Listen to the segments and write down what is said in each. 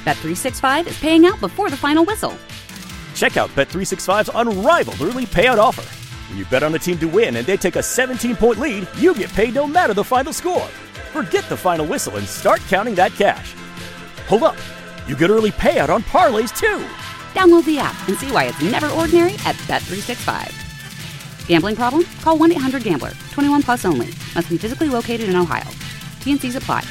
Bet365 is paying out before the final whistle. Check out Bet365's unrivaled early payout offer. When you bet on a team to win and they take a 17-point lead, you get paid no matter the final score. Forget the final whistle and start counting that cash. Hold up. You get early payout on parlays, too. Download the app and see why it's never ordinary at Bet365. Gambling problem? Call 1-800-GAMBLER. 21 plus only. Must be physically located in Ohio. T&Cs apply.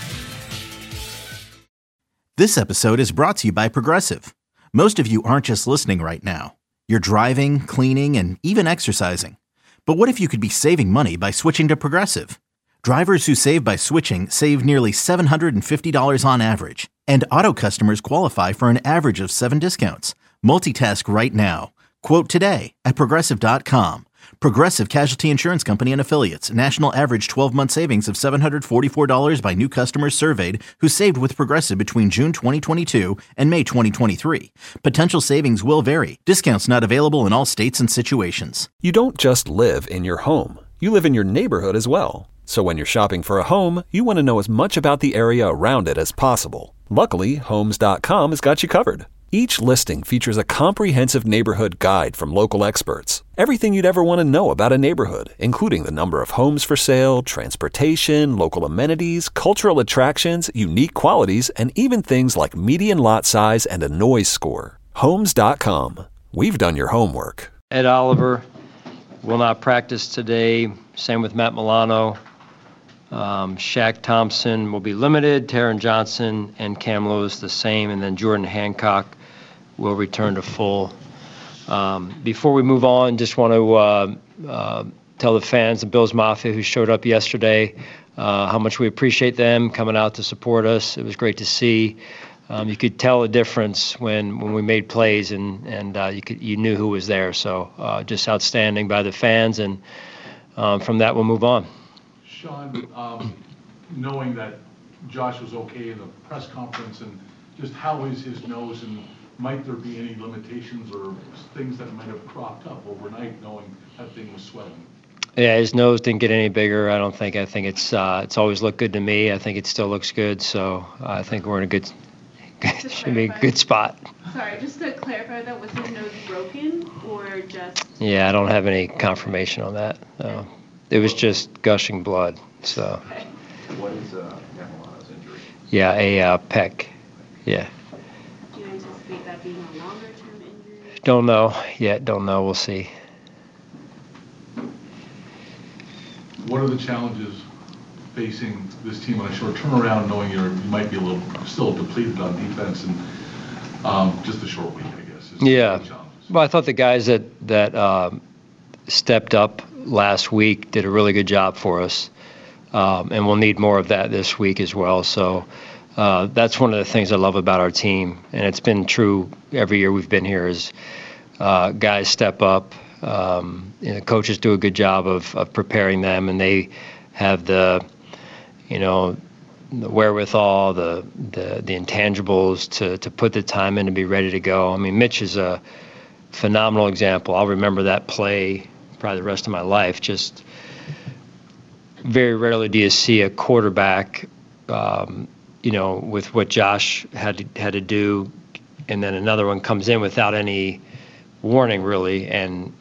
This episode is brought to you by Progressive. Most of you aren't just listening right now. You're driving, cleaning, and even exercising. But what if you could be saving money by switching to Progressive? Drivers who save by switching save nearly $750 on average. And auto customers qualify for an average of 7 discounts. Multitask right now. Quote today at Progressive.com. Progressive Casualty Insurance Company and Affiliates. National average 12-month savings of $744 by new customers surveyed who saved with Progressive between June 2022 and May 2023. Potential savings will vary. Discounts not available in all states and situations. You don't just live in your home. You live in your neighborhood as well. So when you're shopping for a home, you want to know as much about the area around it as possible. Luckily, Homes.com has got you covered. Each listing features a comprehensive neighborhood guide from local experts. Everything you'd ever want to know about a neighborhood, including the number of homes for sale, transportation, local amenities, cultural attractions, unique qualities, and even things like median lot size and a noise score. Homes.com. We've done your homework. Ed Oliver will not practice today. Same with Matt Milano. Shaq Thompson will be limited. Taron Johnson and Cam Lewis the same. And then Jordan Hancock will return to full. Before we move on, just want to tell the fans, the Bills Mafia who showed up yesterday, how much we appreciate them coming out to support us. It was great to see. You could tell a difference when we made plays, and you knew who was there. So just outstanding by the fans, and from that we'll move on. Sean, knowing that Josh was okay in the press conference, and just how is his nose, and might there be any limitations or things that might have cropped up overnight, knowing that thing was swelling? Yeah, his nose didn't get any bigger. I don't think. I think it's always looked good to me. I think it still looks good. So I think we're in a good. Should be a good spot. Sorry, just to clarify that, was his nose broken or just? Yeah, I don't have any confirmation on that. No. It was just gushing blood. So. Okay. What is Milano's injury? Yeah, a pec. Yeah. Do you anticipate that being a longer-term injury? Don't know yet. Don't know. We'll see. What are the challenges facing this team on a short turnaround, knowing you might be a little still depleted on defense, and just a short week, I guess? Yeah. Well, I thought the guys that stepped up last week did a really good job for us, and we'll need more of that this week as well. So that's one of the things I love about our team, and it's been true every year we've been here, is guys step up. Coaches do a good job of preparing them, and they have the wherewithal, the intangibles to put the time in to be ready to go. I mean, Mitch is a phenomenal example. I'll remember that play probably the rest of my life. Just very rarely do you see a quarterback, with what Josh had to do, and then another one comes in without any warning, really, and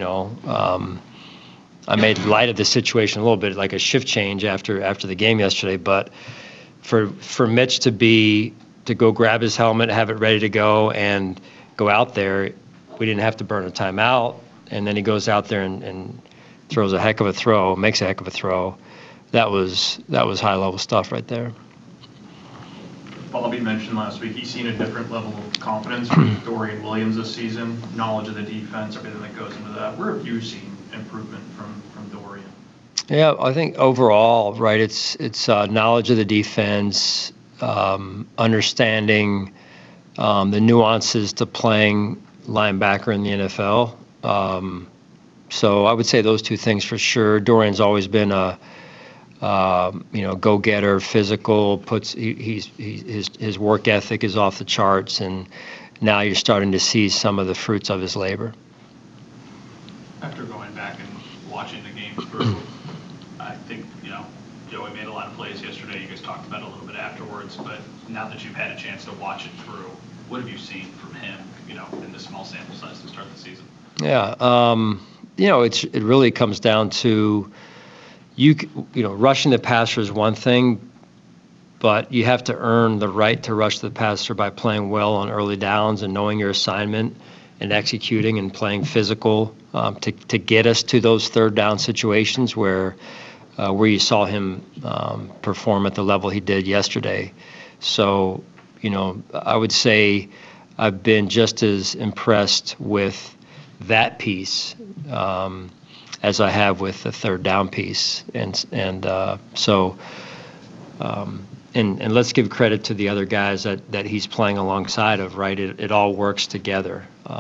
I made light of the situation a little bit, like a shift change after the game yesterday. But for Mitch to go grab his helmet, have it ready to go, and go out there, we didn't have to burn a timeout. And then he goes out there and throws a heck of a throw, makes a heck of a throw. That was high level stuff right there. Bobby mentioned last week he's seen a different level of confidence from Dorian Williams this season, knowledge of the defense, everything that goes into that. Where have you seen improvement from Dorian? Yeah, I think overall, right, it's knowledge of the defense, understanding the nuances to playing linebacker in the NFL. So I would say those two things for sure. Dorian's always been a go-getter, physical. His work ethic is off the charts, and now you're starting to see some of the fruits of his labor. After going back and watching the game, I think Joey made a lot of plays yesterday. You guys talked about it a little bit afterwards. afterwards, but now that you've had a chance to watch it through, what have you seen from him, in the small sample size to start the season? Yeah, it really comes down to rushing the passer is one thing, but you have to earn the right to rush the passer by playing well on early downs and knowing your assignment and executing and playing physical to get us to those third down situations where you saw him perform at the level he did yesterday. So, I would say I've been just as impressed with that piece as I have with the third down piece, and let's give credit to the other guys that he's playing alongside of. Right, it all works together.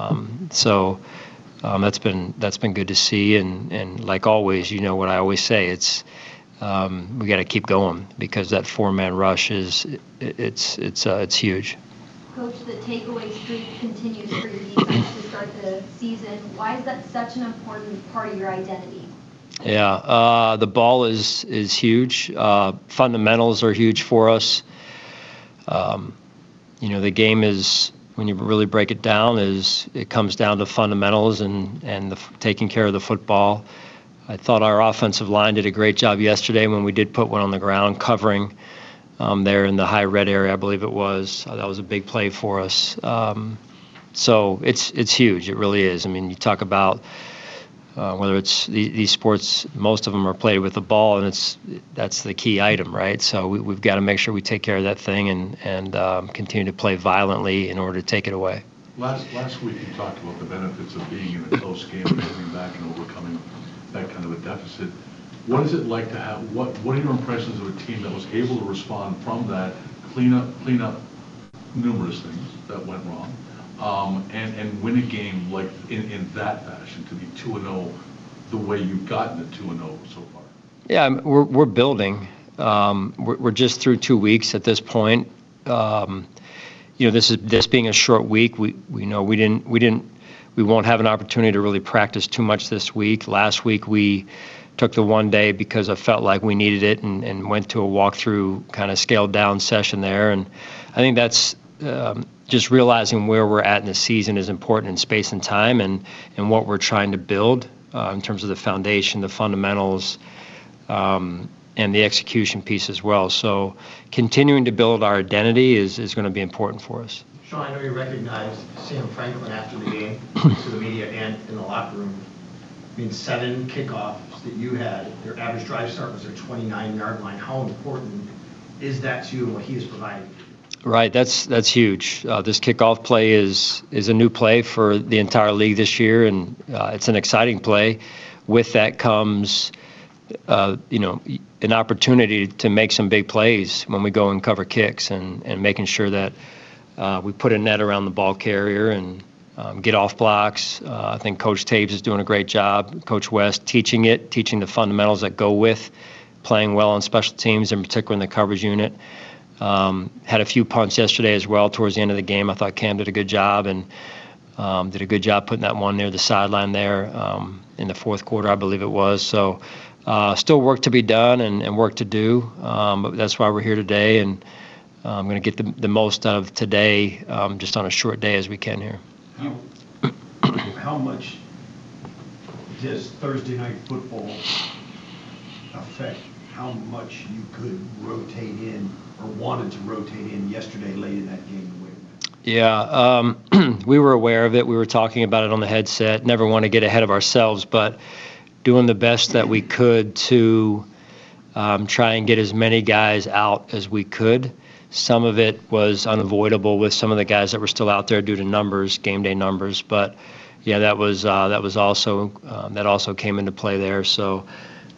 That's been good to see, and like always, what I always say, it's we got to keep going because that 4-man rush it's huge. Coach, the takeaway streak continues for your defense to start the season. Why is that such an important part of your identity? Yeah, the ball is huge. Fundamentals are huge for us. The game is, when you really break it down, it comes down to fundamentals and taking care of the football. I thought our offensive line did a great job yesterday when we did put one on the ground covering there in the high red area, I believe it was. That was a big play for us. So it's huge. It really is. I mean, you talk about whether it's these sports, most of them are played with the ball, and that's the key item, right? So we've got to make sure we take care of that thing and continue to play violently in order to take it away. Last week you talked about the benefits of being in a close game and coming back and overcoming that kind of a deficit. What is it like to have, what are your impressions of a team that was able to respond from that, clean up numerous things that went wrong, and win a game like in that fashion, to be 2-0 the way you've gotten to 2-0 so far? Yeah, we're building. We're just through 2 weeks at this point. This being a short week, we know we won't have an opportunity to really practice too much this week. Last week we took the one day because I felt like we needed it and went to a walkthrough kind of scaled down session there. And I think that's just realizing where we're at in the season is important in space and time and what we're trying to build in terms of the foundation, the fundamentals, and the execution piece as well. So continuing to build our identity is going to be important for us. Sean, I know you recognized Sam Franklin after the game to the media and in the locker room. I mean, 7 kickoffs that you had, your average drive start was their 29-yard line. How important is that to you and what he has provided? Right, that's huge. This kickoff play is a new play for the entire league this year, and it's an exciting play. With that comes, an opportunity to make some big plays when we go and cover kicks and making sure that we put a net around the ball carrier and get off blocks. I think Coach Taves is doing a great job. Coach West teaching the fundamentals that go with playing well on special teams, in particular in the coverage unit. Had a few punts yesterday as well towards the end of the game. I thought Cam did a good job and did a good job putting that one near the sideline there in the fourth quarter, I believe it was. So still work to be done and work to do, but that's why we're here today, and I'm going to get the most out of today just on a short day as we can here. How much does Thursday night football affect how much you could rotate in or wanted to rotate in yesterday late in that game to win? Yeah, we were aware of it. We were talking about it on the headset. Never want to get ahead of ourselves, but doing the best that we could to try and get as many guys out as we could. Some of it was unavoidable with some of the guys that were still out there due to numbers, game day numbers. But yeah, that also came into play there. So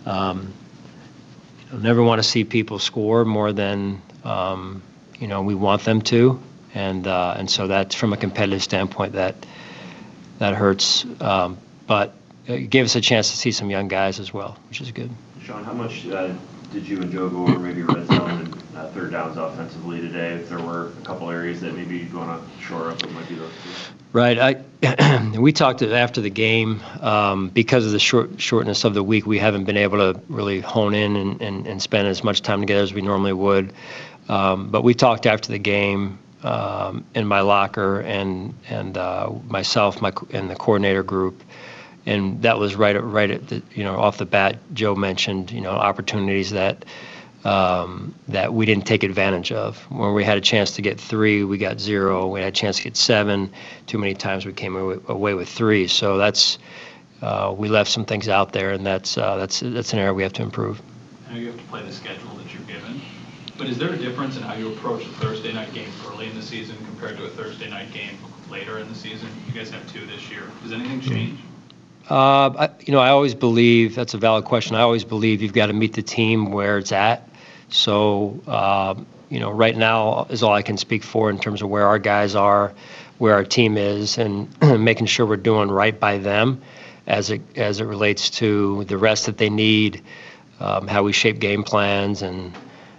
never want to see people score more than we want them to, and so that's from a competitive standpoint that hurts. But it gave us a chance to see some young guys as well, which is good. Sean, how much did you and Joe go over maybe red zone and third downs offensively today? If there were a couple areas that maybe you'd want to shore up, it might be those two. Right. We talked after the game because of the shortness of the week. We haven't been able to really hone in and spend as much time together as we normally would. But we talked after the game in my locker and myself, and the coordinator group, and that was right at the, off the bat. Joe mentioned opportunities that we didn't take advantage of. When we had a chance to get 3, we got 0. We had a chance to get 7. Too many times we came away with 3. So that's we left some things out there, and that's an area we have to improve. I know you have to play the schedule that you're given, but is there a difference in how you approach a Thursday night game early in the season compared to a Thursday night game later in the season? You guys have 2 this year. Does anything change? I always believe that's a valid question. I always believe you've got to meet the team where it's at. So, right now is all I can speak for in terms of where our guys are, where our team is, and making sure we're doing right by them as it relates to the rest that they need, how we shape game plans, and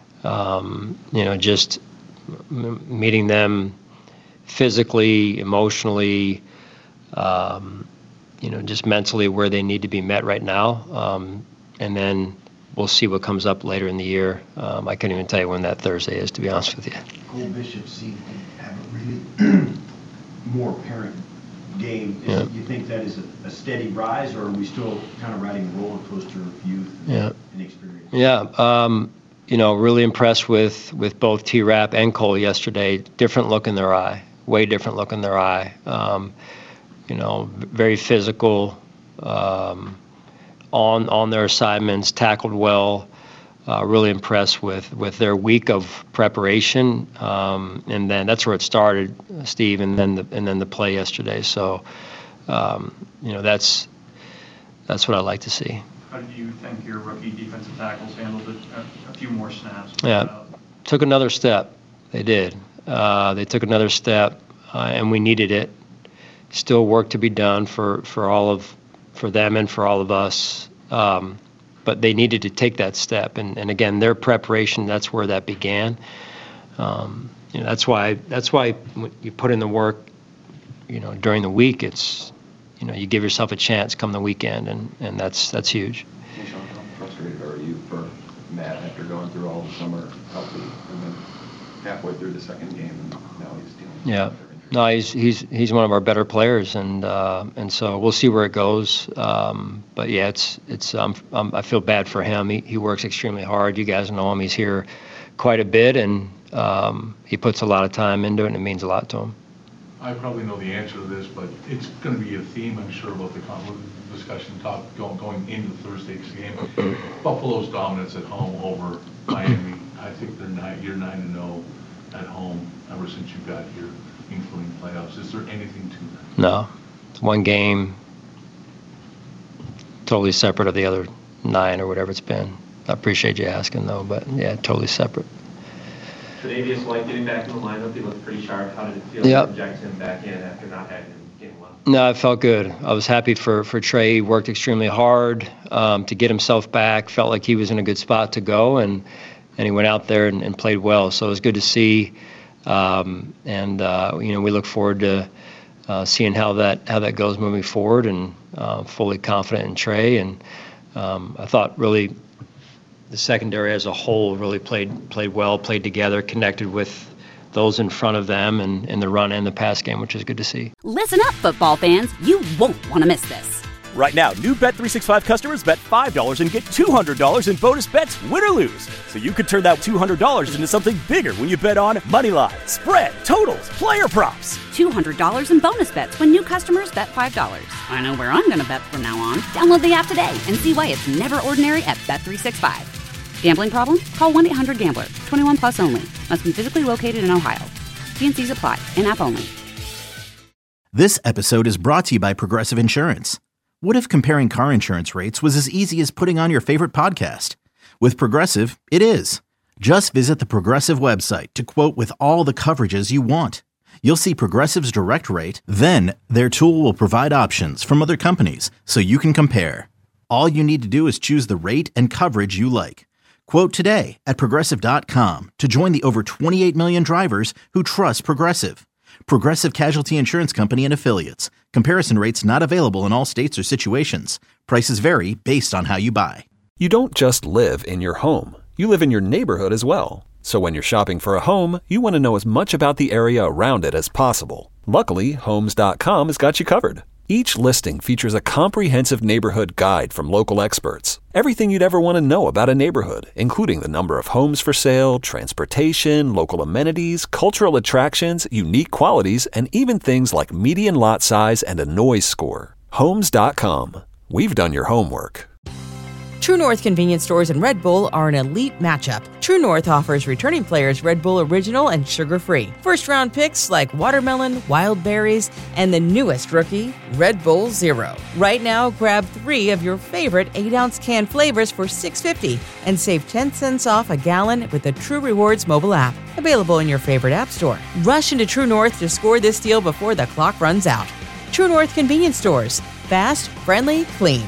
just meeting them physically, emotionally, just mentally where they need to be met right now, and then we'll see what comes up later in the year. I couldn't even tell you when that Thursday is, to be honest with you. Cole Bishop seemed to have a really more apparent game. Yeah. You think that is a steady rise, or are we still kind of riding a roller coaster of youth and experience? Yeah, really impressed with both T-Rap and Cole yesterday. Different look in their eye, way different look in their eye. Very physical, on their assignments, tackled well. Really impressed with their week of preparation, and then that's where it started, Steve, and then the play yesterday. So, that's what I like to see. How did you think your rookie defensive tackles handled it? A few more snaps. Yeah, took another step. They did. They took another step, and we needed it. Still work to be done for them and for all of us. But they needed to take that step, and again, their preparation, that's where that began. That's why when you put in the work, during the week, it's, you give yourself a chance come the weekend, and that's huge. Hey, Sean, how frustrated are you for Matt after going through all the summer healthy, and then halfway through the second game, and now he's dealing with Yeah. No, he's one of our better players, and so we'll see where it goes. But yeah, it's I feel bad for him. He works extremely hard. You guys know him. He's here quite a bit, and he puts a lot of time into it, and it means a lot to him. I probably know the answer to this, but it's going to be a theme, I'm sure, about the discussion going into Thursday's game. Buffalo's dominance at home over Miami. I think you're 9-0 at home ever since you got here, including playoffs. Is there anything to that? No. It's one game, totally separate of the other 9 or whatever it's been. I appreciate you asking, though, but yeah, totally separate. Tre'Davious White getting back in the lineup, he looked pretty sharp. How did it feel to inject him back in after not having him game 1? No, it felt good. I was happy for Trey. He worked extremely hard to get himself back. Felt like he was in a good spot to go, and he went out there and played well. So it was good to see. We look forward to seeing how that goes moving forward, and fully confident in Trey. And I thought really the secondary as a whole really played well, played together, connected with those in front of them and in the run and the pass game, which is good to see. Listen up, football fans. You won't want to miss this. Right now, new Bet365 customers bet $5 and get $200 in bonus bets, win or lose. So you could turn that $200 into something bigger when you bet on moneyline, spread, totals, player props. $200 in bonus bets when new customers bet $5. I know where I'm going to bet from now on. Download the app today and see why it's never ordinary at Bet365. Gambling problem? Call 1-800-GAMBLER. 21 plus only. Must be physically located in Ohio. T&Cs apply. In-app only. This episode is brought to you by Progressive Insurance. What if comparing car insurance rates was as easy as putting on your favorite podcast? With Progressive, it is. Just visit the Progressive website to quote with all the coverages you want. You'll see Progressive's direct rate, then their tool will provide options from other companies so you can compare. All you need to do is choose the rate and coverage you like. Quote today at Progressive.com to join the over 28 million drivers who trust Progressive. Progressive Casualty Insurance Company and Affiliates. Comparison rates not available in all states or situations. Prices vary based on how you buy. You don't just live in your home. You live in your neighborhood as well. So when you're shopping for a home, you want to know as much about the area around it as possible. Luckily, Homes.com has got you covered. Each listing features a comprehensive neighborhood guide from local experts. Everything you'd ever want to know about a neighborhood, including the number of homes for sale, transportation, local amenities, cultural attractions, unique qualities, and even things like median lot size and a noise score. Homes.com. We've done your homework. True North convenience stores and Red Bull are an elite matchup. True North offers returning players Red Bull Original and sugar-free. First-round picks like watermelon, wild berries, and the newest rookie, Red Bull Zero. Right now, grab 3 of your favorite 8-ounce can flavors for $6.50 and save 10 cents off a gallon with the True Rewards mobile app. Available in your favorite app store. Rush into True North to score this deal before the clock runs out. True North convenience stores. Fast, friendly, clean.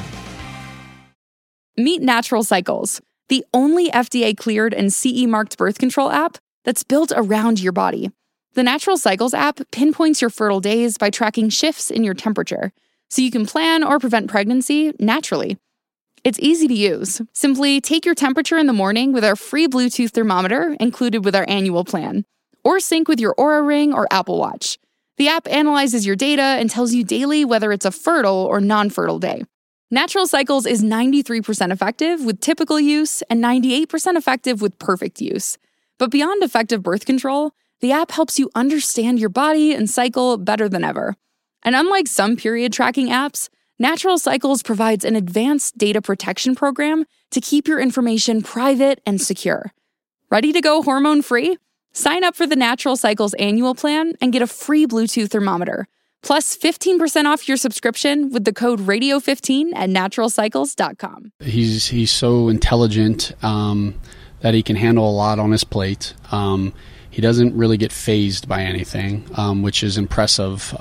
Meet Natural Cycles, the only FDA-cleared and CE-marked birth control app that's built around your body. The Natural Cycles app pinpoints your fertile days by tracking shifts in your temperature, so you can plan or prevent pregnancy naturally. It's easy to use. Simply take your temperature in the morning with our free Bluetooth thermometer included with our annual plan, or sync with your Oura Ring or Apple Watch. The app analyzes your data and tells you daily whether it's a fertile or non-fertile day. Natural Cycles is 93% effective with typical use and 98% effective with perfect use. But beyond effective birth control, the app helps you understand your body and cycle better than ever. And unlike some period tracking apps, Natural Cycles provides an advanced data protection program to keep your information private and secure. Ready to go hormone-free? Sign up for the Natural Cycles annual plan and get a free Bluetooth thermometer. Plus 15% off your subscription with the code radio15 at naturalcycles.com. He's so intelligent that he can handle a lot on his plate. He doesn't really get fazed by anything, which is impressive.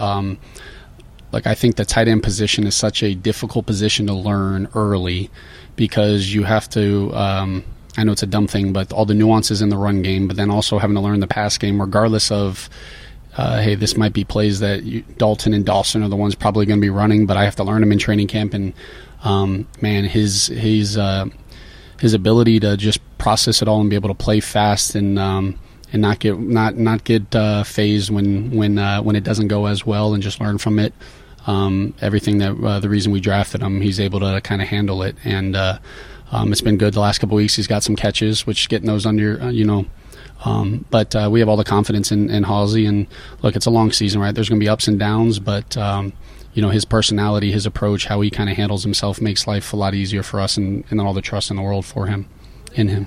I think the tight end position is such a difficult position to learn early because you have to, I know it's a dumb thing, but all the nuances in the run game, but then also having to learn the pass game regardless of hey, this might be plays that Dalton and Dawson are the ones probably going to be running, but I have to learn them in training camp. And man, his ability to just process it all and be able to play fast and not get phased when it doesn't go as well, and just learn from it. Everything that the reason we drafted him, he's able to kind of handle it, and it's been good the last couple of weeks. He's got some catches, which getting those under but we have all the confidence in Halsey, and look, it's a long season, right? There's going to be ups and downs, but his personality, his approach, how he kind of handles himself makes life a lot easier for us, and all the trust in the world for him, in him.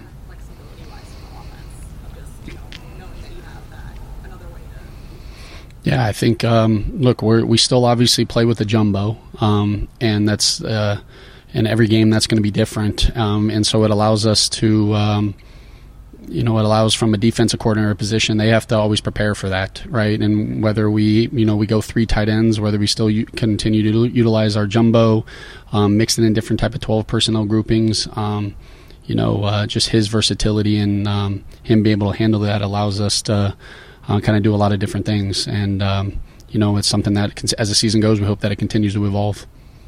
Yeah, I think look, we still obviously play with the jumbo, and that's in every game that's going to be different, and so it allows us to. It allows from a defensive coordinator position, they have to always prepare for that, right? And whether we go 3 tight ends, whether we still continue to utilize our jumbo, mixed in different type of 12 personnel groupings, just his versatility and him being able to handle that allows us to kind of do a lot of different things. And, it's something that as the season goes, we hope that it continues to evolve.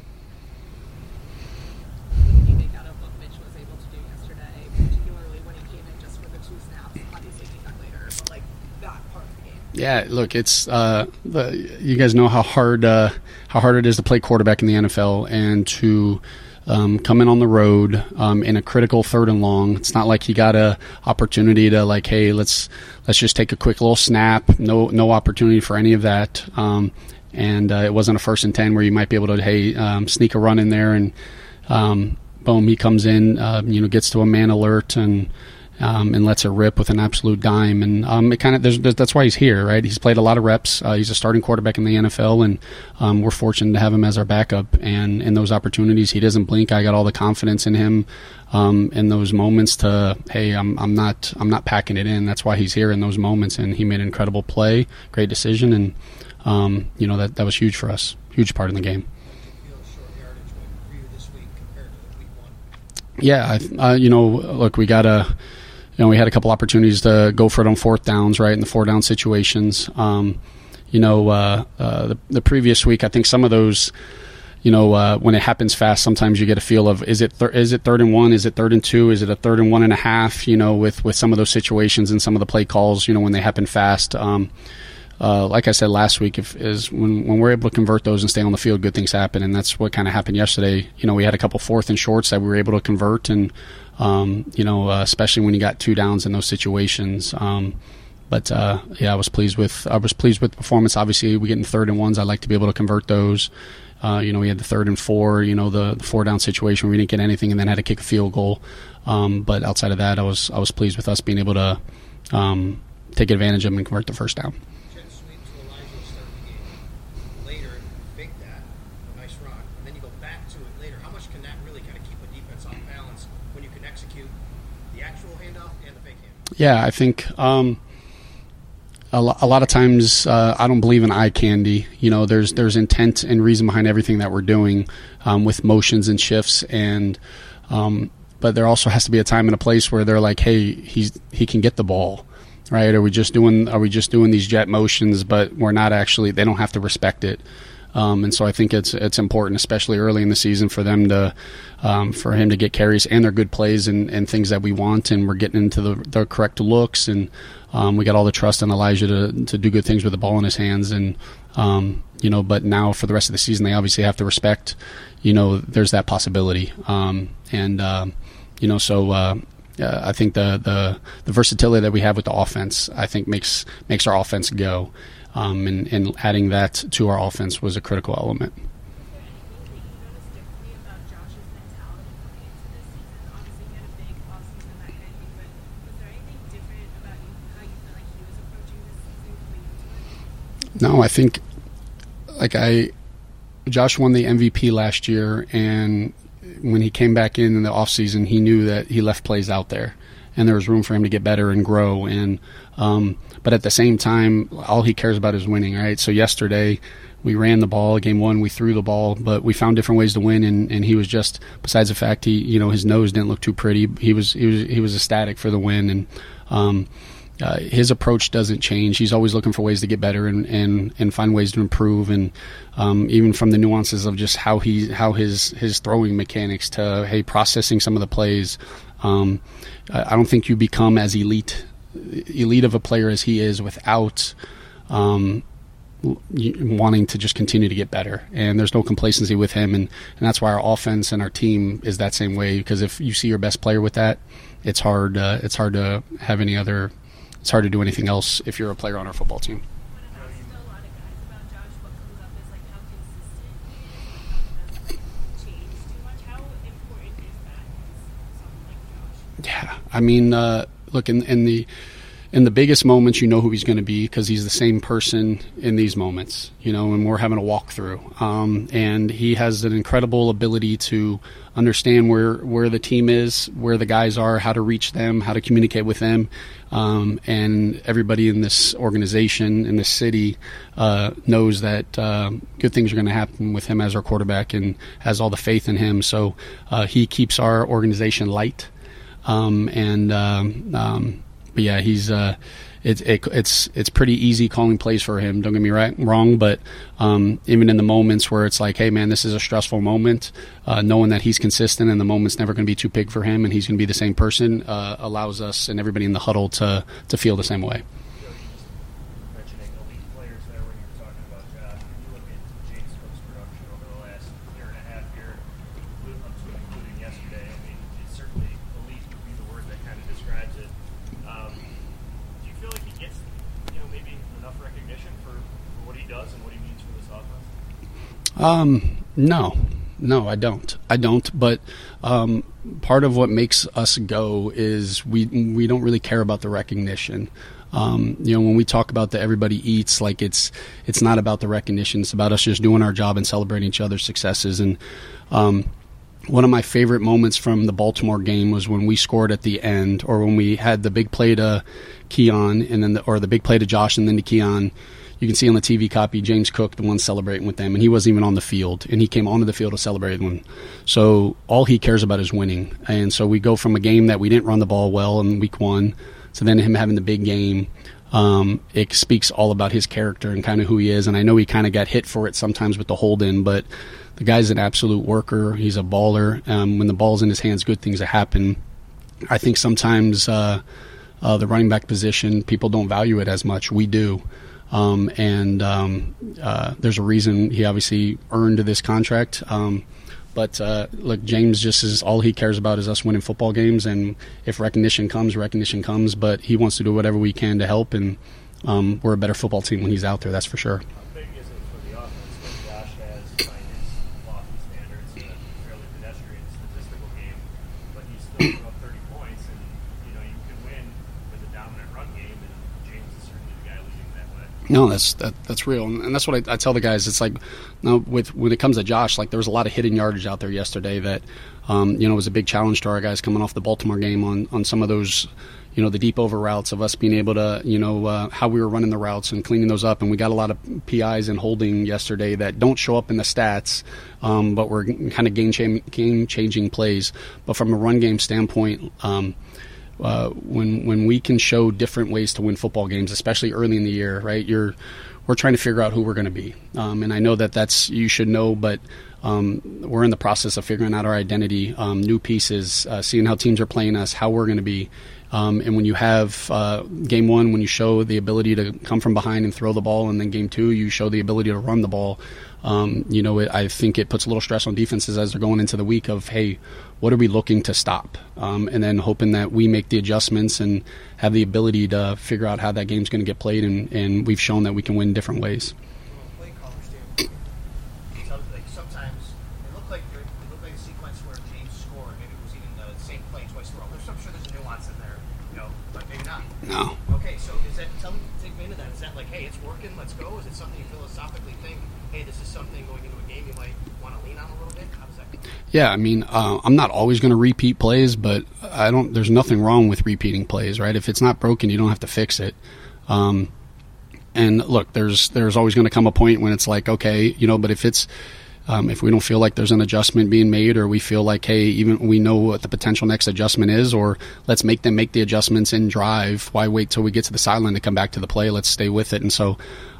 Yeah, look, it's you guys know how hard it is to play quarterback in the NFL, and to come in on the road in a critical 3rd and long. It's not like you got a opportunity to hey, let's just take a quick little snap. No opportunity for any of that. And it wasn't a 1st and 10 where you might be able to sneak a run in there, and boom, he comes in, gets to a man alert and lets it rip with an absolute dime. And it kind of that's why he's here, right? He's played a lot of reps. He's a starting quarterback in the NFL, and we're fortunate to have him as our backup. And in those opportunities, he doesn't blink. I got all the confidence in him in those moments to, hey, I'm not packing it in. That's why he's here in those moments. And he made an incredible play, great decision, and that was huge for us, huge part in the game. Yeah, look, we gotta. We had a couple opportunities to go for it on 4th downs, right, in the 4-down situations. The previous week, I think some of those, when it happens fast, sometimes you get a feel of, is it 3rd and 1? Is it 3rd and 2? Is it a 3rd and 1.5? With some of those situations and some of the play calls, when they happen fast. Like I said last week, when we're able to convert those and stay on the field, good things happen, and that's what kind of happened yesterday. We had a couple 4th and shorts that we were able to convert, and especially when you got 2 downs in those situations. But I was pleased with the performance. Obviously, we get in 3rd and 1s. I like to be able to convert those. We had the 3rd and 4. The 4-down situation where we didn't get anything and then had to kick a field goal. But outside of that, I was pleased with us being able to take advantage of them and convert the first down. Yeah, I think a lot of times I don't believe in eye candy. There's intent and reason behind everything that we're doing with motions and shifts, and but there also has to be a time and a place where they're like, hey, he can get the ball, right? Are we just doing these jet motions, but we're not actually? They don't have to respect it. And so I think it's important, especially early in the season, for them for him to get carries, and they're good plays and things that we want, and we're getting into the correct looks, and we got all the trust in Elijah to do good things with the ball in his hands, and but now for the rest of the season, they obviously have to respect, there's that possibility, so I think the versatility that we have with the offense, I think makes our offense go. And adding that to our offense was a critical element. No, I think Josh won the MVP last year, and when he came back in the offseason, he knew that he left plays out there, and there was room for him to get better and grow. And but at the same time, all he cares about is winning, right? So yesterday, we ran the ball. Game 1, we threw the ball, but we found different ways to win. And he was just, besides the fact his nose didn't look too pretty, he was ecstatic for the win. And his approach doesn't change. He's always looking for ways to get better and find ways to improve. And even from the nuances of just how his throwing mechanics to processing some of the plays. I don't think you become as elite of a player as he is without wanting to just continue to get better. And there's no complacency with him, and that's why our offense and our team is that same way, because if you see your best player with that, it's hard to have any other. It's hard to do anything else if you're a player on our football team. Yeah, I mean, look, in the biggest moments, you know who he's going to be, because he's the same person in these moments, and we're having a walkthrough. And he has an incredible ability to understand where the team is, where the guys are, how to reach them, how to communicate with them. And everybody in this organization, in this city, knows that good things are going to happen with him as our quarterback, and has all the faith in him. So he keeps our organization light. But yeah, he's it's pretty easy calling plays for him. Don't get me wrong, but even in the moments where it's like, hey man, this is a stressful moment, knowing that he's consistent and the moment's never going to be too big for him, and he's going to be the same person, allows us and everybody in the huddle to feel the same way. No, I don't. But part of what makes us go is we don't really care about the recognition. When we talk about the everybody eats, like it's not about the recognition. It's about us just doing our job and celebrating each other's successes. And one of my favorite moments from the Baltimore game was when we scored at the end, or when we had the big play to Keon, and then the big play to Josh, and then to Keon. You can see on the TV copy, James Cook, the one celebrating with them, and he wasn't even on the field, and he came onto the field to celebrate with them. So all he cares about is winning. And so we go from a game that we didn't run the ball well in week 1 to then him having the big game, it speaks all about his character and kind of who he is. And I know he kind of got hit for it sometimes with the hold-in, but the guy's an absolute worker. He's a baller. When the ball's in his hands, good things happen. I think sometimes the running back position, people don't value it as much. We do. There's a reason he obviously earned this contract. But look, James just is all he cares about is us winning football games, and if recognition comes. But he wants to do whatever we can to help, and we're a better football team when he's out there. That's for sure. How big is it for the offense when Josh has by his lofty standards a fairly pedestrian statistical game, but he's still put up 30 points, and you can win with a dominant run game, and James is certainly the guy leading that way. No, that's real, and that's what I tell the guys. It's like, now when it comes to Josh, like there was a lot of hidden yardage out there yesterday that was a big challenge to our guys coming off the Baltimore game on some of those, the deep over routes, of us being able to, how we were running the routes and cleaning those up. And we got a lot of PIs and holding yesterday that don't show up in the stats, but were kind of game-changing plays. But from a run game standpoint, when we can show different ways to win football games, especially early in the year, right? We're trying to figure out who we're going to be. And I know that's you should know, but we're in the process of figuring out our identity, new pieces, seeing how teams are playing us, how we're going to be. And when you have game one, when you show the ability to come from behind and throw the ball, and then game two, you show the ability to run the ball, I think it puts a little stress on defenses as they're going into the week of, hey, what are we looking to stop? And then hoping that we make the adjustments and have the ability to figure out how that game's going to get played, and we've shown that we can win different ways. Sometimes it looked like a sequence where James scored. Maybe it was even the same play twice in a row. I'm sure there's a nuance in there, but maybe not. No. Okay, so is that, take me into that. Is that like, hey, it's working, let's go? Is it something you philosophically think, hey, this is something going into a game you might want to lean on a little bit? How does that go? Yeah, I mean, I'm not always going to repeat plays, but there's nothing wrong with repeating plays, right? If it's not broken, you don't have to fix it. And look, there's always going to come a point when it's like, okay, but if we don't feel like there's an adjustment being made, or we feel like, hey, even we know what the potential next adjustment is, or let's make them make the adjustments in drive. Why wait till we get to the sideline to come back to the play? Let's stay with it. And so,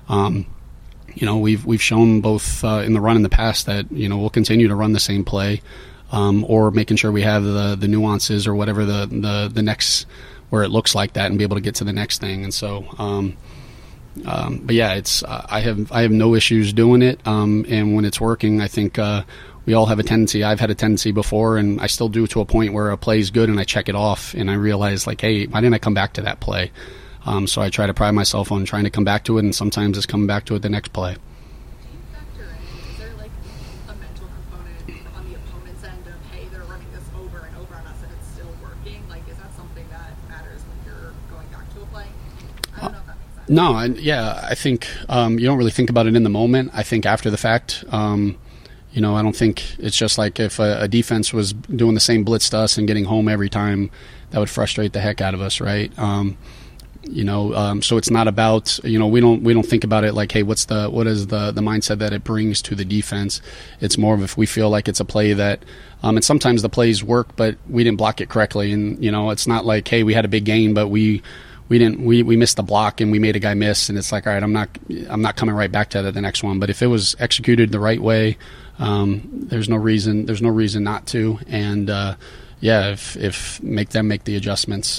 we've shown both in the run in the past that we'll continue to run the same play, or making sure we have the nuances or whatever the next where it looks like that, and be able to get to the next thing. And so. But yeah, it's I have no issues doing it, and when it's working, I think we all have a tendency. I've had a tendency before, and I still do, to a point where a play is good and I check it off, and I realize, like, hey, why didn't I come back to that play? So I try to pride myself on trying to come back to it, and sometimes it's coming back to it the next play. Is there like a mental component on the opponent's end of, hey, they're running this over and over on us and it's still working? Like, is that something that matters when you're going back to a play? I don't know if that makes sense. No, I think you don't really think about it in the moment. I think after the fact, I don't think it's just like if a defense was doing the same blitz to us and getting home every time, that would frustrate the heck out of us, right? So it's not about, we don't think about it like, hey, what is the mindset that it brings to the defense? It's more of if we feel like it's a play that, and sometimes the plays work, but we didn't block it correctly. And, it's not like, hey, we had a big gain, but we missed the block and we made a guy miss. And it's like, all right, I'm not coming right back to the next one. But if it was executed the right way, there's no reason not to. And, if make them make the adjustments,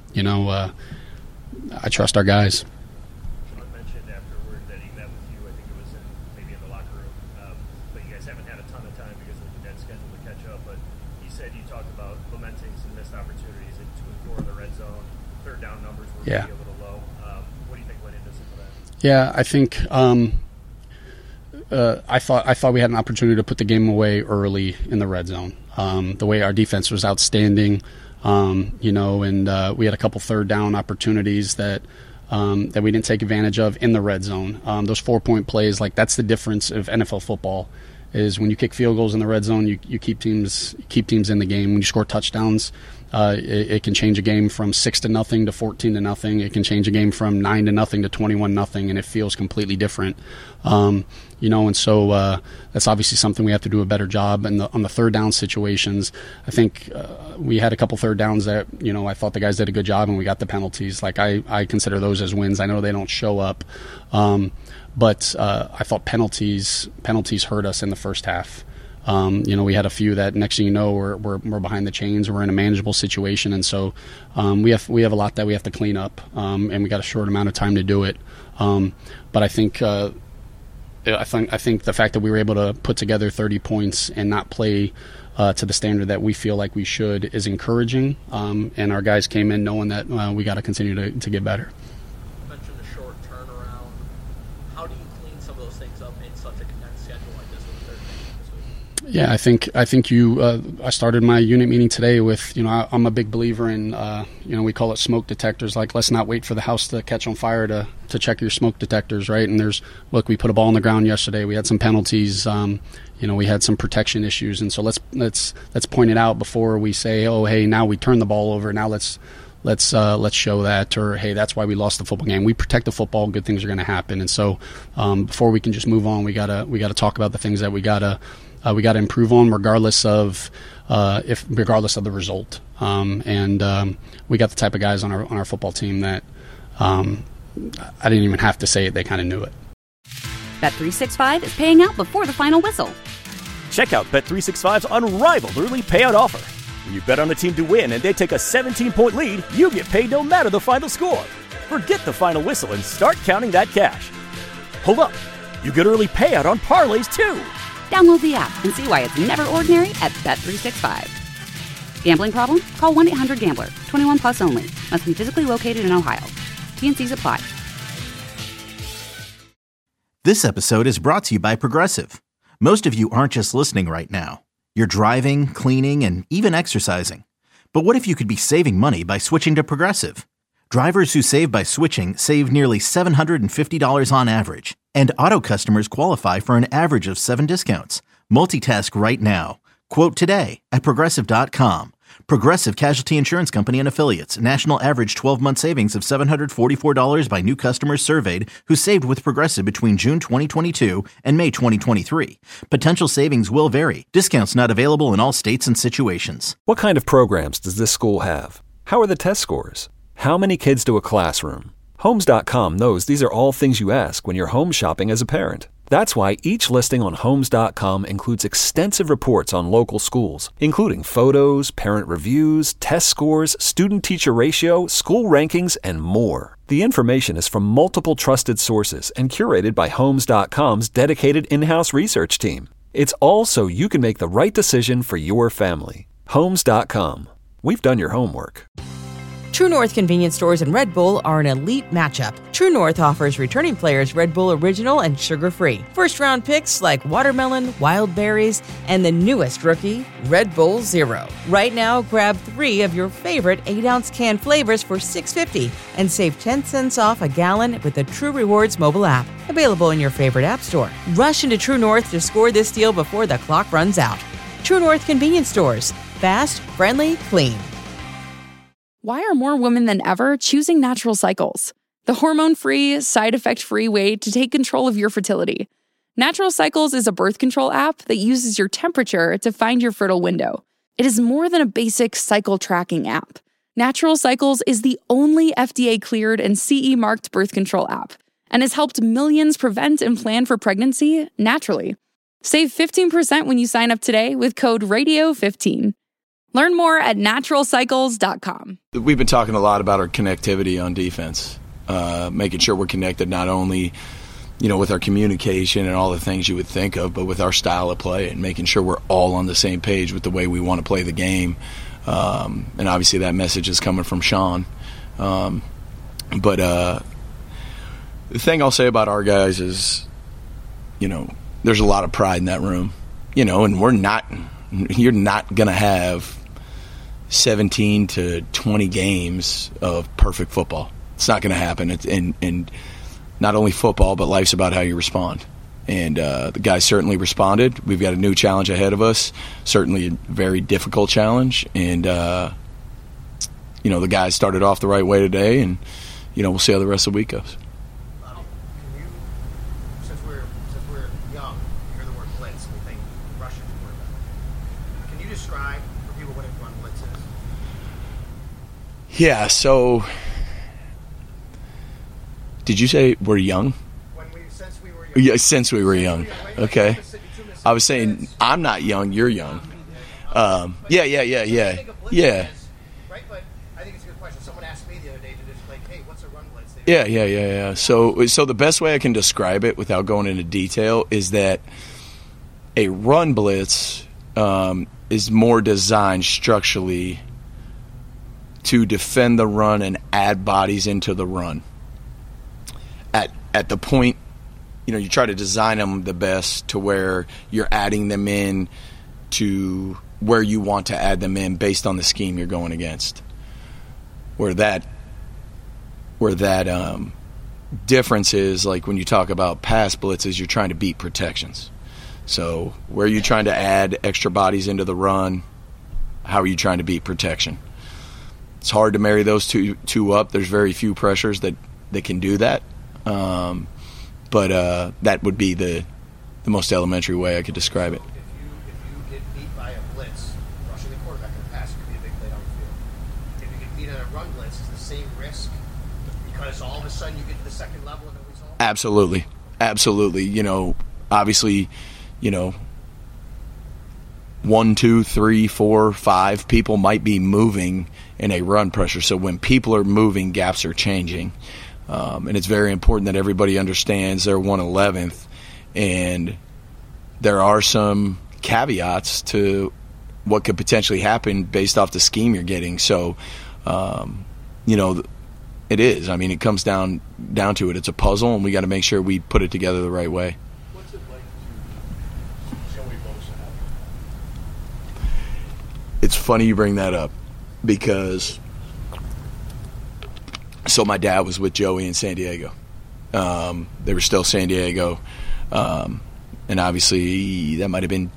I trust our guys. Sean mentioned afterward that he met with you. I think it was maybe in the locker room, but you guys haven't had a ton of time because of the condensed schedule to catch up. But he said you talked about lamenting some missed opportunities in 2 and 4 in the red zone. Third down numbers were maybe a little low. What do you think went into some of that? Yeah, I think I thought we had an opportunity to put the game away early in the red zone. The way our defense was outstanding. And we had a couple third down opportunities that we didn't take advantage of in the red zone. Those 4-point plays, like, that's the difference of NFL football, is when you kick field goals in the red zone, you keep teams in the game. When you score touchdowns, It can change a game from 6-0 to 14-0. It can change a game from 9-0 to 21-0, and it feels completely different. And so that's obviously something we have to do a better job. And on the third down situations, I think we had a couple third downs that, I thought the guys did a good job and we got the penalties. Like I consider those as wins. I know they don't show up. But I thought penalties hurt us in the first half. We had a few that next thing you know, we're behind the chains. We're in a manageable situation. And so we have a lot that we have to clean up. And we got a short amount of time to do it. But I think the fact that we were able to put together 30 points and not play to the standard that we feel like we should is encouraging. And our guys came in knowing that we got to continue to get better. You mentioned a short turnaround. How do you clean some of those things up in such a condensed schedule like this with the third game this week? Yeah, I think I started my unit meeting today with, I'm a big believer in, we call it smoke detectors. Like, let's not wait for the house to catch on fire to check your smoke detectors, right? And we put a ball on the ground yesterday. We had some penalties. We had some protection issues, and so let's point it out before we say, oh, hey, now we turned the ball over. Now let's show that, or hey, that's why we lost the football game. We protect the football, good things are going to happen. And so before we can just move on, we gotta talk about the things that we gotta improve on, regardless of the result. We got the type of guys on our football team that I didn't even have to say it; they kind of knew it. Bet365 is paying out before the final whistle. Check out Bet365's unrivaled early payout offer. When you bet on a team to win and they take a 17-point lead, you get paid no matter the final score. Forget the final whistle and start counting that cash. Hold up. You get early payout on parlays, too. Download the app and see why it's never ordinary at Bet365. Gambling problem? Call 1-800-GAMBLER. 21 plus only. Must be physically located in Ohio. T&Cs apply. This episode is brought to you by Progressive. Most of you aren't just listening right now. You're driving, cleaning, and even exercising. But what if you could be saving money by switching to Progressive? Drivers who save by switching save nearly $750 on average. And auto customers qualify for an average of 7 discounts. Multitask right now. Quote today at Progressive.com. Progressive Casualty Insurance Company and Affiliates. National average 12-month savings of $744 by new customers surveyed who saved with Progressive between June 2022 and May 2023. Potential savings will vary. Discounts not available in all states and situations. What kind of programs does this school have? How are the test scores? How many kids to a classroom? Homes.com knows these are all things you ask when you're home shopping as a parent. That's why each listing on Homes.com includes extensive reports on local schools, including photos, parent reviews, test scores, student-teacher ratio, school rankings, and more. The information is from multiple trusted sources and curated by Homes.com's dedicated in-house research team. It's all so you can make the right decision for your family. Homes.com. We've done your homework. True North convenience stores and Red Bull are an elite matchup. True North offers returning players Red Bull Original and sugar-free. First-round picks like watermelon, wild berries, and the newest rookie, Red Bull Zero. Right now, grab 3 of your favorite 8-ounce can flavors for $6.50 and save 10 cents off a gallon with the True Rewards mobile app. Available in your favorite app store. Rush into True North to score this deal before the clock runs out. True North convenience stores. Fast, friendly, clean. Why are more women than ever choosing Natural Cycles? The hormone-free, side-effect-free way to take control of your fertility. Natural Cycles is a birth control app that uses your temperature to find your fertile window. It is more than a basic cycle tracking app. Natural Cycles is the only FDA-cleared and CE-marked birth control app and has helped millions prevent and plan for pregnancy naturally. Save 15% when you sign up today with code RADIO15. Learn more at naturalcycles.com. We've been talking a lot about our connectivity on defense, making sure we're connected not only, with our communication and all the things you would think of, but with our style of play and making sure we're all on the same page with the way we want to play the game. And obviously that message is coming from Sean. But the thing I'll say about our guys is, there's a lot of pride in that room, and you're not going to have 17 to 20 games of perfect football. It's not going to happen. And not only football, but life's about how you respond. And the guys certainly responded. We've got a new challenge ahead of us, certainly a very difficult challenge. And the guys started off the right way today, and we'll see how the rest of the week goes. Since we're young, you hear the word blitz, and we think Russian quarterback. Can you describe for people what a run blitz is? Yeah. So, did you say we're young? Since we were young. Yeah, since we were young. Okay. I was saying I'm not young. You're young. Yeah. Right, but I think it's a good question. Someone asked me the other day to just like, hey, what's a run blitz? Yeah. So the best way I can describe it without going into detail is that a run blitz is more designed structurally to defend the run and add bodies into the run. At the point, you try to design them the best to where you're adding them in to where you want to add them in based on the scheme you're going against. Where that difference is, like when you talk about pass blitzes, you're trying to beat protections. So where are you trying to add extra bodies into the run? How are you trying to beat protection? It's hard to marry those two up. There's very few pressures that can do that. But that would be the most elementary way I could describe it. If you get beat by a blitz, rushing the quarterback in a pass could be a big play down the field. If you get beat on a run blitz, it's the same risk because all of a sudden you get to the second level and it results? Absolutely. Obviously, 1, 2, 3, 4, 5 people might be moving in a run pressure. So when people are moving, gaps are changing. And it's very important that everybody understands their 1/11th, and there are some caveats to what could potentially happen based off the scheme you're getting. So, it is. I mean, it comes down to it. It's a puzzle, and we got to make sure we put it together the right way. What's it like to Joey Bosa have? It's funny you bring that up because. So my dad was with Joey in San Diego. They were still San Diego. And obviously that might have been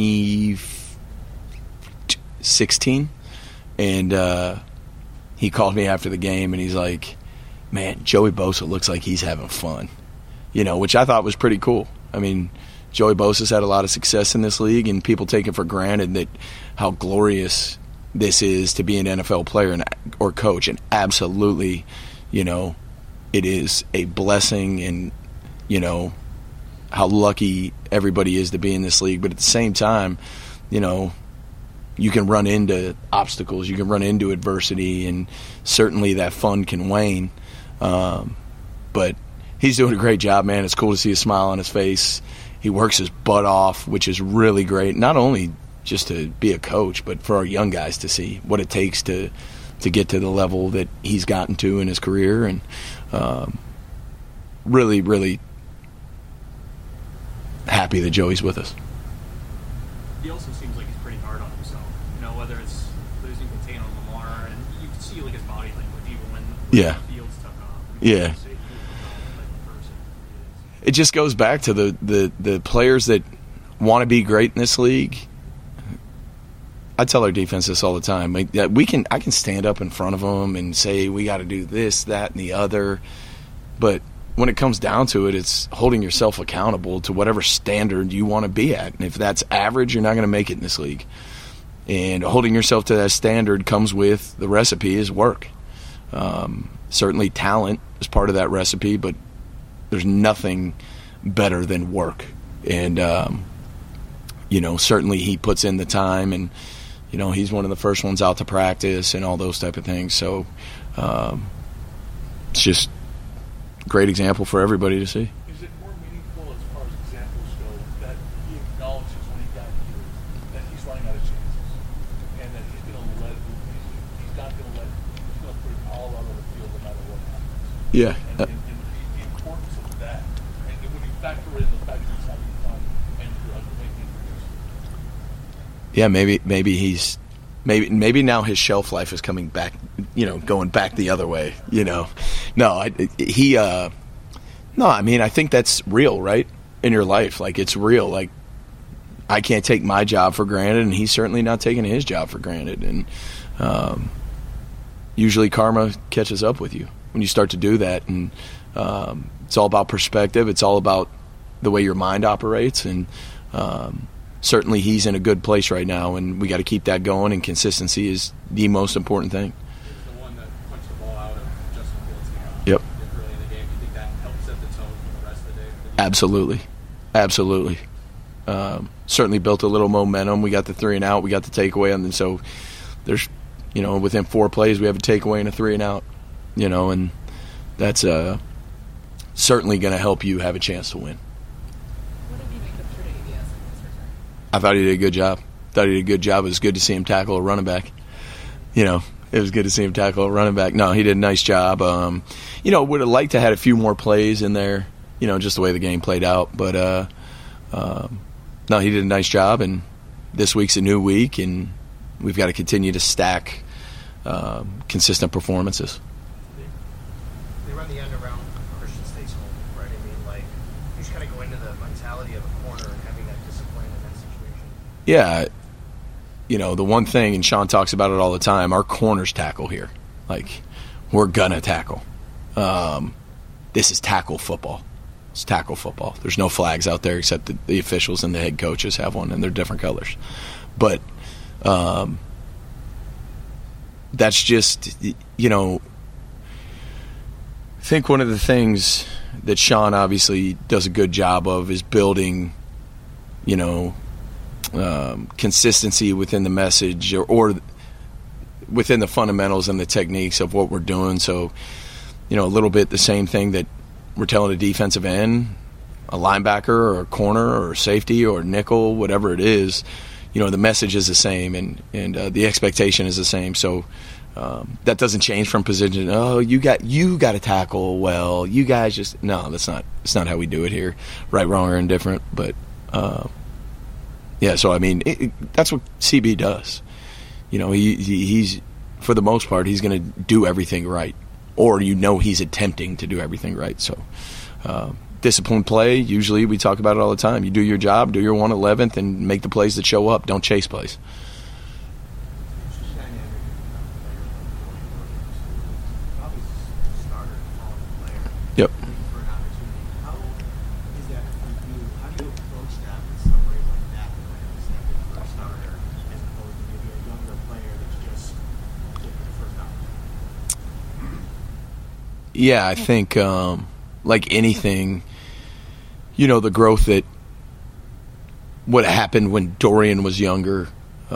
2016. And he called me after the game and he's like, man, Joey Bosa looks like he's having fun. Which I thought was pretty cool. I mean, Joey Bosa's had a lot of success in this league, and people take it for granted that how glorious this is to be an NFL player or coach, and absolutely, it is a blessing, and how lucky everybody is to be in this league. But at the same time, you can run into obstacles, you can run into adversity, and certainly that fun can wane. But he's doing a great job, man. It's cool to see a smile on his face. He works his butt off, which is really great. Not only just to be a coach, but for our young guys to see what it takes to get to the level that he's gotten to in his career, and really, really happy that Joey's with us. He also seems like he's pretty hard on himself, whether it's losing contain on Lamar, and you can see his body language even when the field's took off. Yeah. It just goes back to the players that want to be great in this league. I tell our defense this all the time. I can stand up in front of them and say we got to do this, that, and the other. But when it comes down to it, it's holding yourself accountable to whatever standard you want to be at. And if that's average, you're not going to make it in this league. And holding yourself to that standard comes with the recipe is work. Certainly talent is part of that recipe, but there's nothing better than work. And, certainly he puts in the time, and he's one of the first ones out to practice and all those type of things. So it's just a great example for everybody to see. Is it more meaningful as far as examples go that he acknowledges when he got here that he's running out of chances and that he's not going to put it all out on the field no matter what happens? Yeah. And the importance of that, and when you factor in the fact that he's having fun and you're making Yeah, maybe now his shelf life is coming back, going back the other way, No, I think that's real, right? In your life, like it's real. Like I can't take my job for granted, and he's certainly not taking his job for granted. And usually karma catches up with you when you start to do that. And it's all about perspective. It's all about the way your mind operates. And certainly he's in a good place right now, and we got to keep that going, and consistency is the most important thing. The one that punched the ball out of Justin Fields Yep. early in the game, do you think that helped set the tone for the rest of the day? Absolutely. Certainly built a little momentum. We got the 3 and out. We got the takeaway, and so there's, within 4 plays we have a takeaway and a 3 and out. And that's certainly going to help you have a chance to win. What did you make of Tredavious in his return? I thought he did a good job. It was good to see him tackle a running back. It was good to see him tackle a running back. No, he did a nice job. Would have liked to have had a few more plays in there, just the way the game played out. But, no, he did a nice job, and this week's a new week, and we've got to continue to stack consistent performances. They run the end around Christian State's home, right? You just kind of go into the mentality of a corner and having that discipline in that situation. Yeah. The one thing, and Sean talks about it all the time, our corners tackle here. We're going to tackle. This is tackle football. It's tackle football. There's no flags out there except the officials and the head coaches have one, and they're different colors. But that's just, I think one of the things that Sean obviously does a good job of is building, consistency within the message or within the fundamentals and the techniques of what we're doing. So, a little bit the same thing that we're telling a defensive end, a linebacker or a corner or a safety or a nickel, whatever it is, the message is the same and the expectation is the same. So that doesn't change from position. Oh, you got to tackle well. You guys just that's not how we do it here. Right, wrong, or indifferent. But so that's what CB does. He's for the most part he's going to do everything right. Or he's attempting to do everything right. So disciplined play, usually we talk about it all the time. You do your job, do your 111th, and make the plays that show up. Don't chase plays. Yep. Yeah, I think like anything, the growth that what happened when Dorian was younger,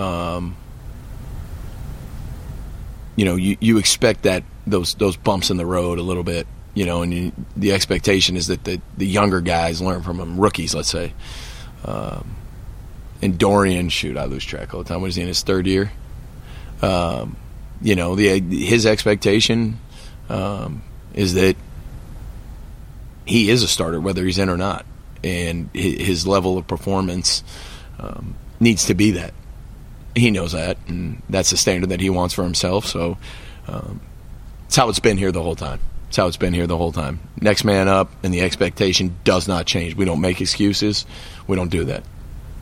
you expect that those bumps in the road a little bit, and the expectation is that the younger guys learn from them, rookies, let's say. And Dorian, I lose track all the time. What is he in his 3rd year? His expectation is that he is a starter, whether he's in or not, and his level of performance needs to be that. He knows that, and that's the standard that he wants for himself. So it's how it's been here the whole time. Next man up, and the expectation does not change. We don't make excuses. We don't do that.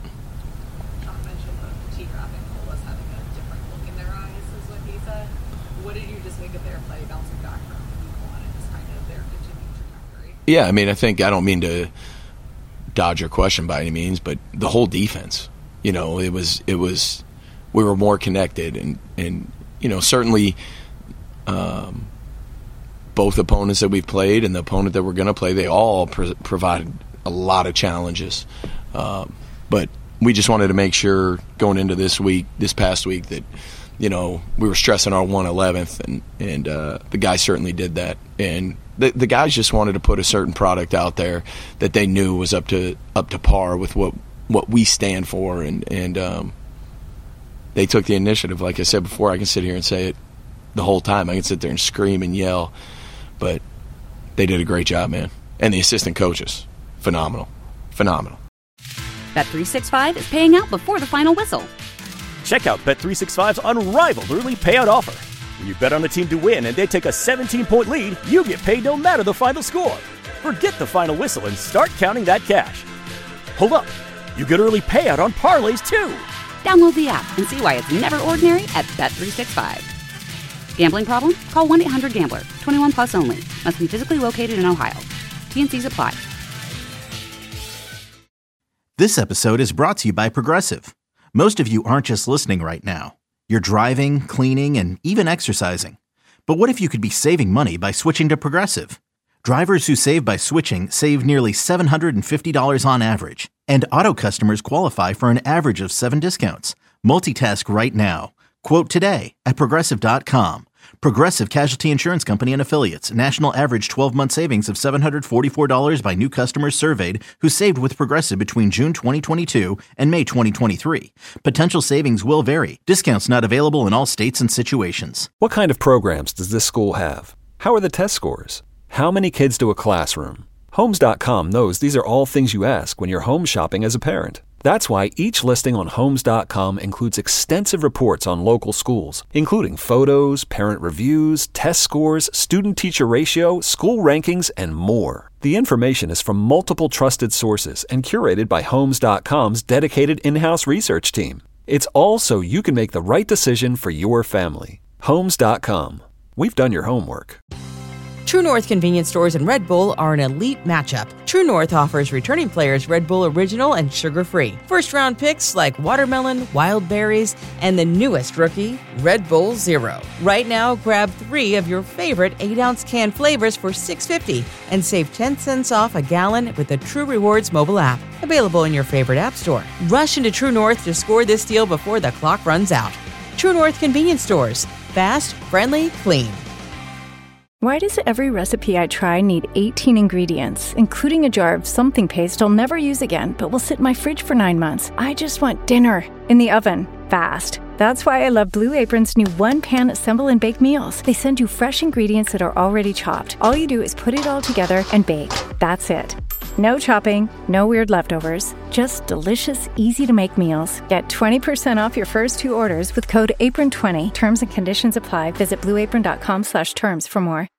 Yeah, I don't mean to dodge your question by any means, but the whole defense, it was we were more connected, and certainly both opponents that we've played and the opponent that we're going to play, they all provided a lot of challenges. But we just wanted to make sure going into this past week that, we were stressing our 111th, and the guys certainly did that. And the guys just wanted to put a certain product out there that they knew was up to par with what we stand for, and they took the initiative. Like I said before, I can sit here and say it the whole time. I can sit there and scream and yell, but they did a great job, man. And the assistant coaches, phenomenal. Bet365 is paying out before the final whistle. Check out Bet365's unrivaled early payout offer. When you bet on a team to win and they take a 17-point lead, you get paid no matter the final score. Forget the final whistle and start counting that cash. Hold up. You get early payout on parlays, too. Download the app and see why it's never ordinary at Bet365. Gambling problem? Call 1-800-GAMBLER. 21 plus only. Must be physically located in Ohio. T&Cs apply. This episode is brought to you by Progressive. Most of you aren't just listening right now. You're driving, cleaning, and even exercising. But what if you could be saving money by switching to Progressive? Drivers who save by switching save nearly $750 on average. And auto customers qualify for an average of 7 discounts. Multitask right now. Quote today at Progressive.com. Progressive Casualty Insurance Company and Affiliates. National average 12-month savings of $744 by new customers surveyed who saved with Progressive between June 2022 and May 2023. Potential savings will vary. Discounts not available in all states and situations. What kind of programs does this school have? How are the test scores? How many kids do a classroom? Homes.com knows these are all things you ask when you're home shopping as a parent. That's why each listing on Homes.com includes extensive reports on local schools, including photos, parent reviews, test scores, student-teacher ratio, school rankings, and more. The information is from multiple trusted sources and curated by Homes.com's dedicated in-house research team. It's all so you can make the right decision for your family. Homes.com. We've done your homework. True North convenience stores and Red Bull are an elite matchup. True North offers returning players Red Bull Original and sugar-free. First-round picks like watermelon, wild berries, and the newest rookie, Red Bull Zero. Right now, grab 3 of your favorite 8-ounce can flavors for $6.50 and save 10 cents off a gallon with the True Rewards mobile app. Available in your favorite app store. Rush into True North to score this deal before the clock runs out. True North convenience stores. Fast, friendly, clean. Why does every recipe I try need 18 ingredients, including a jar of something paste I'll never use again, but will sit in my fridge for 9 months? I just want dinner in the oven, fast. That's why I love Blue Apron's new one-pan assemble and bake meals. They send you fresh ingredients that are already chopped. All you do is put it all together and bake. That's it. No chopping, no weird leftovers, just delicious, easy-to-make meals. Get 20% off your first 2 orders with code APRON20. Terms and conditions apply. Visit blueapron.com/terms for more.